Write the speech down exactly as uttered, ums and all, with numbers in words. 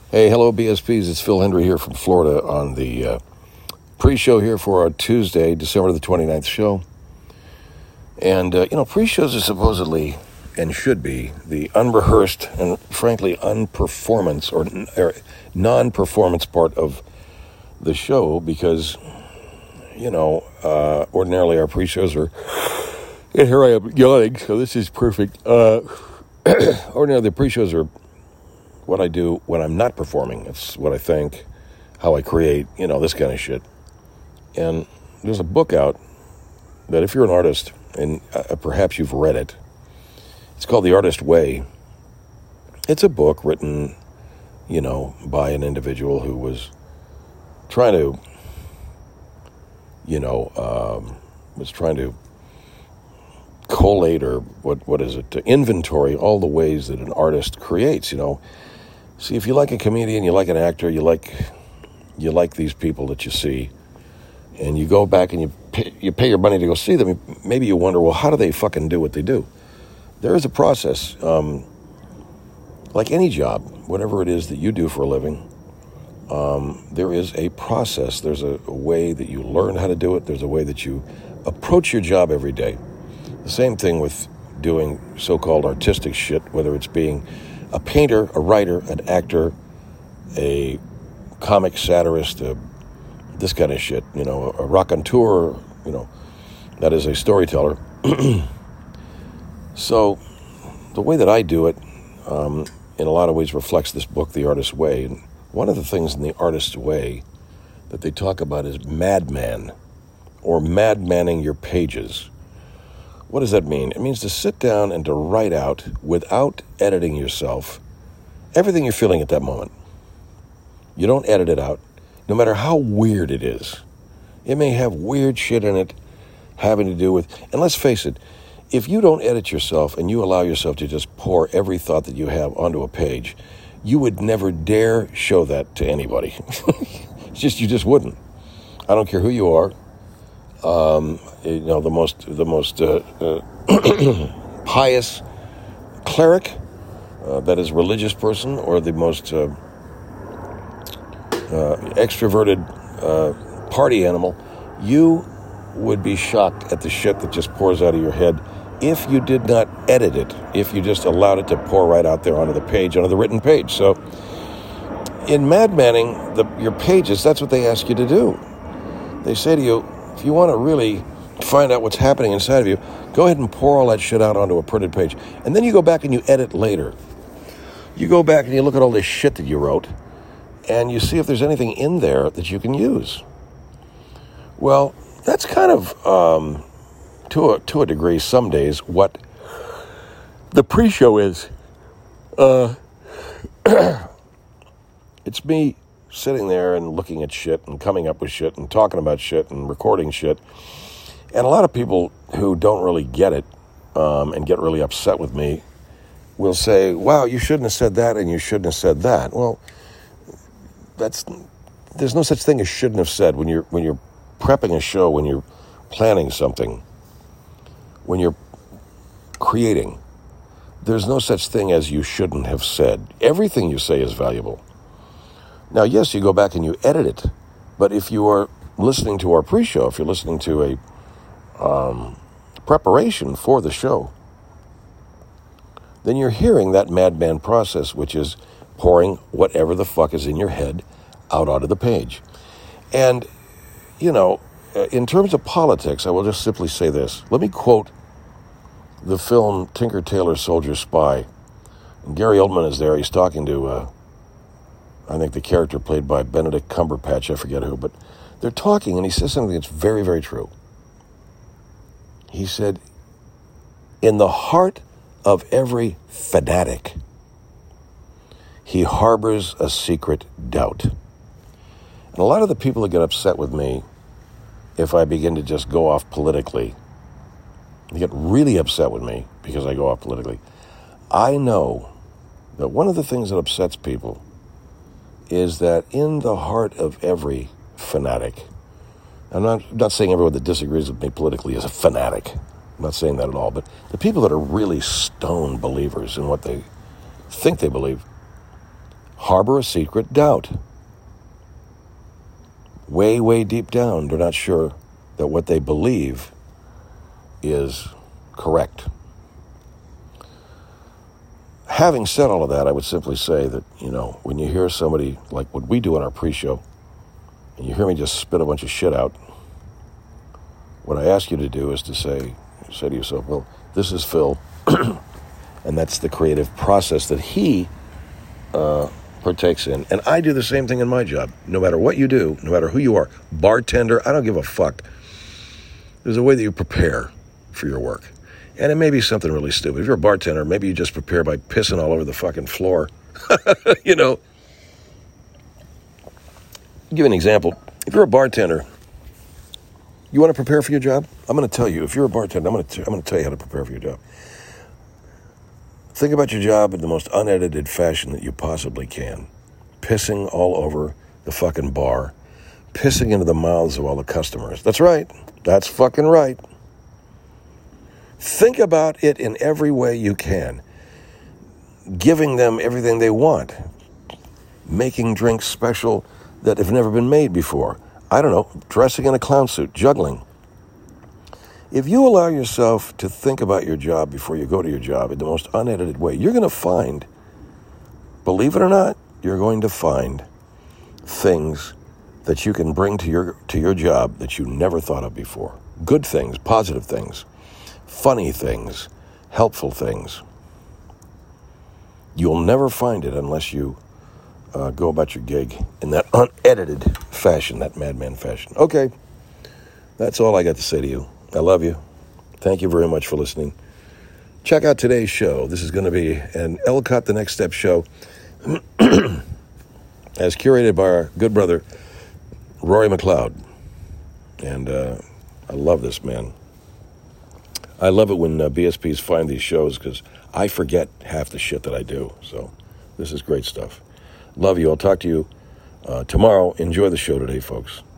Hey, hello, B S Ps. It's Phil Hendry here from Florida on the uh, pre-show here for our Tuesday, December the twenty-ninth show. And, uh, you know, pre-shows are supposedly, and should be, the unrehearsed and, frankly, unperformance or, or non-performance part of the show because, you know, uh, ordinarily our pre-shows are, and here I am yawning, so this is perfect. Uh, ordinarily the pre-shows are what I do when I'm not performing. It's what I think, how I create, you know, this kind of shit. And there's a book out that if you're an artist, and uh, perhaps you've read it, it's called The Artist Way. It's a book written, you know, by an individual who was trying to, you know, um, was trying to collate or what what is it, to inventory all the ways that an artist creates, you know. See, if you like a comedian, you like an actor, you like you like these people that you see, and you go back and you pay, you pay your money to go see them, maybe you wonder, well, how do they fucking do what they do? There is a process. Um, like any job, whatever it is that you do for a living, um, there is a process. There's a, a way that you learn how to do it. There's a way that you approach your job every day. The same thing with doing so-called artistic shit, whether it's being a painter, a writer, an actor, a comic satirist, a, this kind of shit, you know, a raconteur, you know, that is a storyteller. So the way that I do it, um, in a lot of ways reflects this book, The Artist's Way. And one of the things in The Artist's Way that they talk about is madman, or madmanning your pages. What does that mean? It means to sit down and to write out, without editing yourself, everything you're feeling at that moment. You don't edit it out, no matter how weird it is. It may have weird shit in it having to do with, and let's face it, if you don't edit yourself and you allow yourself to just pour every thought that you have onto a page, you would never dare show that to anybody. It's just, you just wouldn't. I don't care who you are. Um, you know, the most the most uh, uh, pious cleric, uh, that is religious person, or the most uh, uh, extroverted uh, party animal, you would be shocked at the shit that just pours out of your head if you did not edit it, if you just allowed it to pour right out there onto the page, onto the written page. So in madmanning the, your pages, that's what they ask you to do. They say to you, if you want to really find out what's happening inside of you, go ahead and pour all that shit out onto a printed page. And then you go back and you edit later. You go back and you look at all this shit that you wrote, and you see if there's anything in there that you can use. Well, that's kind of, um, to a, to a degree, some days, what the pre-show is. Uh, it's me sitting there and looking at shit and coming up with shit and talking about shit and recording shit. And a lot of people who don't really get it um, and get really upset with me will say, wow, you shouldn't have said that and you shouldn't have said that. Well, that's there's no such thing as shouldn't have said. When you're when you're prepping a show, when you're planning something, when you're creating, there's no such thing as you shouldn't have said. Everything you say is valuable. Now, yes, you go back and you edit it, but if you are listening to our pre-show, if you're listening to a um, preparation for the show, then you're hearing that madman process, which is pouring whatever the fuck is in your head out onto the page. And, you know, in terms of politics, I will just simply say this. Let me quote the film Tinker Tailor Soldier Spy. And Gary Oldman is there. He's talking to... Uh, I think the character played by Benedict Cumberbatch, I forget who, but they're talking, and he says something that's very, very true. He said, in the heart of every fanatic, he harbors a secret doubt. And a lot of the people that get upset with me, if I begin to just go off politically, they get really upset with me because I go off politically. I know that one of the things that upsets people is that in the heart of every fanatic, I'm not, I'm not saying everyone that disagrees with me politically is a fanatic. I'm not saying that at all. But the people that are really stone believers in what they think they believe, harbor a secret doubt. Way, way deep down, they're not sure that what they believe is correct. Having said all of that, I would simply say that, you know, when you hear somebody like what we do on our pre-show, and you hear me just spit a bunch of shit out, what I ask you to do is to say, say to yourself, well, this is Phil, and that's the creative process that he uh, partakes in. And I do the same thing in my job. No matter what you do, no matter who you are, bartender, I don't give a fuck. There's a way that you prepare for your work. And it may be something really stupid. If you're a bartender, maybe you just prepare by pissing all over the fucking floor. You know. I'll give you an example. If you're a bartender, you want to prepare for your job? I'm going to tell you. If you're a bartender, I'm going to, t- I'm going to tell you how to prepare for your job. Think about your job in the most unedited fashion that you possibly can. Pissing all over the fucking bar. Pissing into the mouths of all the customers. That's right. That's fucking right. Think about it in every way you can. Giving them everything they want. Making drinks special that have never been made before. I don't know, dressing in a clown suit, juggling. If you allow yourself to think about your job before you go to your job in the most unedited way, you're going to find, believe it or not, you're going to find things that you can bring to your to your job that you never thought of before. Good things, positive things, funny things, helpful things. You'll never find it unless you uh, go about your gig in that unedited fashion, that madman fashion. Okay, that's all I got to say to you. I love you. Thank you very much for listening. Check out today's show. This is going to be an Elcott The Next Step show as curated by our good brother, Rory McLeod. And uh, I love this, man. I love it when uh, B S Ps find these shows because I forget half the shit that I do. So this is great stuff. Love you. I'll talk to you uh, tomorrow. Enjoy the show today, folks.